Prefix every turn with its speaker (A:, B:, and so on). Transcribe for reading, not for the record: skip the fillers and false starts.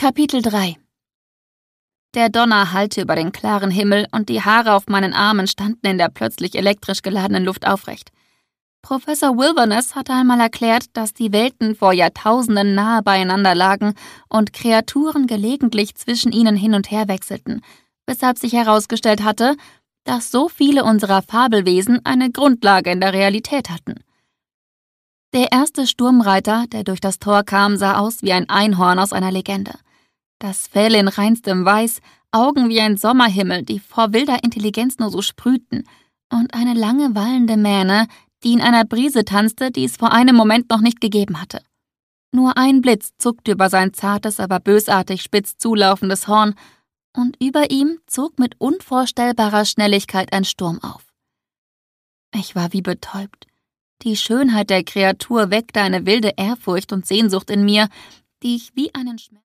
A: Kapitel 3 Der Donner hallte über den klaren Himmel und die Haare auf meinen Armen standen in der plötzlich elektrisch geladenen Luft aufrecht. Professor Wilderness hatte einmal erklärt, dass die Welten vor Jahrtausenden nahe beieinander lagen und Kreaturen gelegentlich zwischen ihnen hin und her wechselten, weshalb sich herausgestellt hatte, dass so viele unserer Fabelwesen eine Grundlage in der Realität hatten. Der erste Sturmreiter, der durch das Tor kam, sah aus wie ein Einhorn aus einer Legende. Das Fell in reinstem Weiß, Augen wie ein Sommerhimmel, die vor wilder Intelligenz nur so sprühten, und eine lange wallende Mähne, die in einer Brise tanzte, die es vor einem Moment noch nicht gegeben hatte. Nur ein Blitz zuckte über sein zartes, aber bösartig spitz zulaufendes Horn, und über ihm zog mit unvorstellbarer Schnelligkeit ein Sturm auf. Ich war wie betäubt. Die Schönheit der Kreatur weckte eine wilde Ehrfurcht und Sehnsucht in mir, die ich wie einen Schmerz